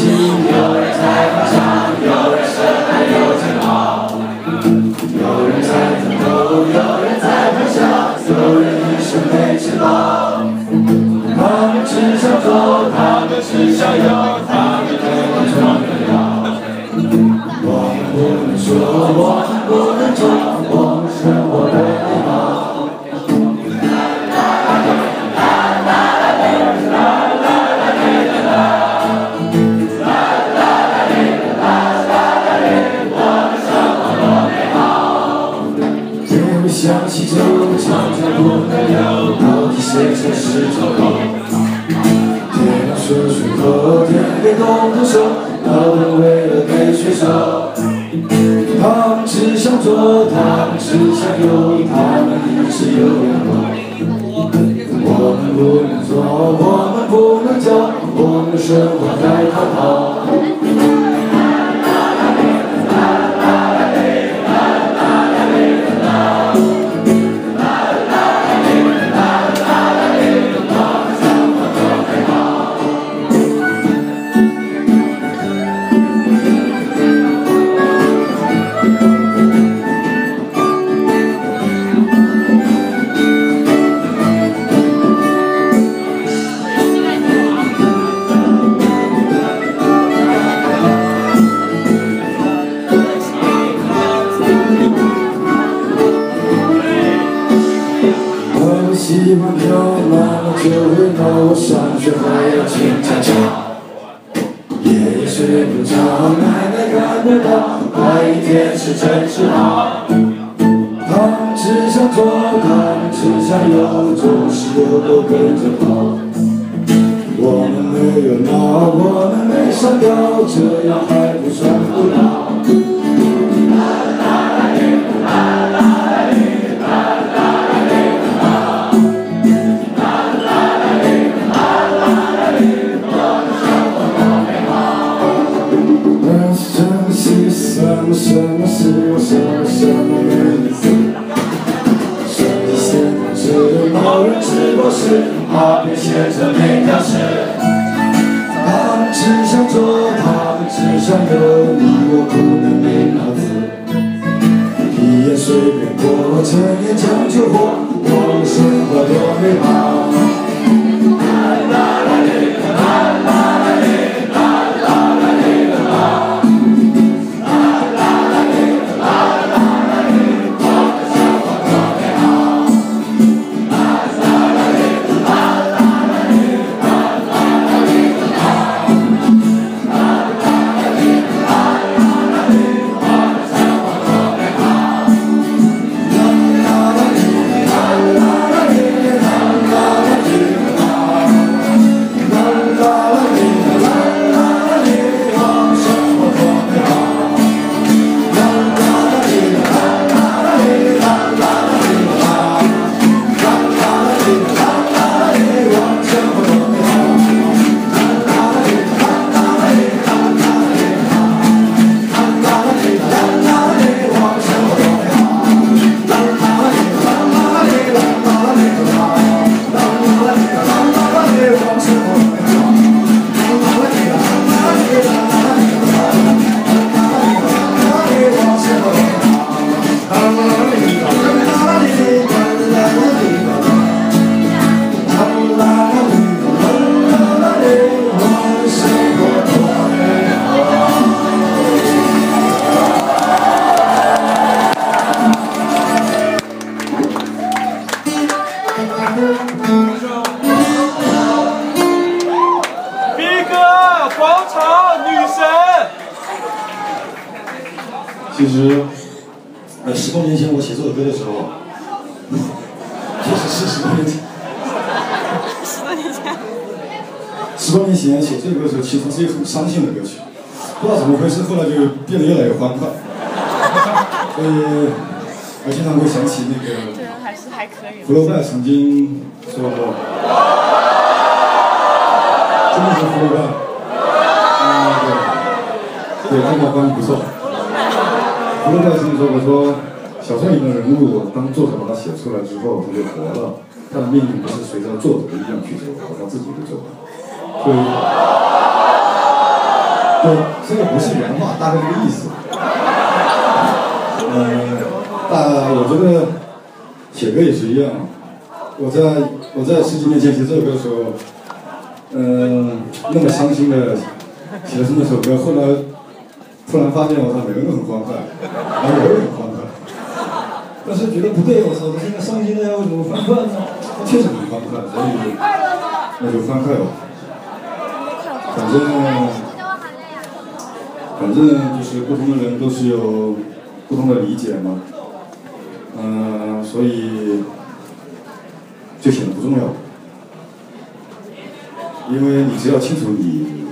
心，有人在歌唱，有人深爱又煎熬，有人在奋斗，有人在欢笑，有人一生没吃饱。他们只想做，他们只想要，他们对我装的要。我们不能说，我们不能做，我们生活的美好。 想起就常常不能留，到底谁才是真理？天要说出口，天黑动动手，老人为了给选手。他们只想做，他们只想有，他们一直有阳光。我们不能做，我们不能叫，我们的生活在逃跑。 希望飘满了就会到上学还要请家长，爷爷睡不着，奶奶看不到，白一天是真是好。他们只想做，他们只想有，总是又都跟着跑。我们没有老，我们没上吊，这样还不算不老。 什么是我什么日子？手机现在只有某人直播时，画面写着每条诗。他们只想做，他们只想有，你我不能没脑子。一夜随便过，整夜将就活，我们生活多美好。 其实，10多年前我写这首歌的时候，确实是10多年前。10多年前。10多年前写这个歌的时候，其实是一个很伤心的歌曲，不知道怎么回事，后来就变得越来越欢快。所以，我经常会想起那个。这人还可以。福楼拜曾经说过，真的是福楼拜。对，这个关系不错。 福楼拜曾经说过，说小说里面的人物，当作者把他写出来之后，他就活了。他的命运不是随着作者的意愿去走，而他自己去走。所以， 对，这个不是原话，大概这个意思。我觉得写歌也是一样。我在10几年前写这首歌的时候，那么伤心的写了这么首歌，后来突然发现我操，每个人都很欢快，然后我也很欢快。但是觉得不对，我操，这个伤心的呀，为什么欢快呢？他确实很欢快，所以那就欢快吧。反正就是不同的人都是有不同的理解嘛，所以就显得不重要，因为你只要清楚你